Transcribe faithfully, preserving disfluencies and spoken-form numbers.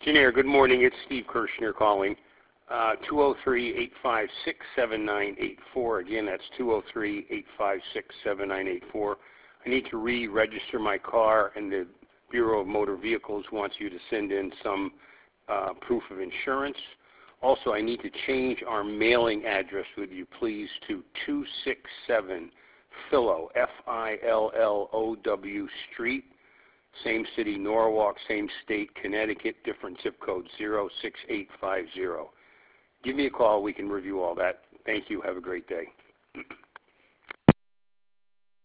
Janir, good morning. It's Steve Kirshner calling. Uh, two oh three, eight five six, seven nine eight four. Again, that's two oh three, eight five six, seven nine eight four. I need to re-register my car, and the Bureau of Motor Vehicles wants you to send in some uh, proof of insurance. Also, I need to change our mailing address with you, please, to two six seven Fillow, F I L L O W Street. Same city, Norwalk, same state, Connecticut, different zip code, zero six eight five zero. Give me a call. We can review all that. Thank you. Have a great day.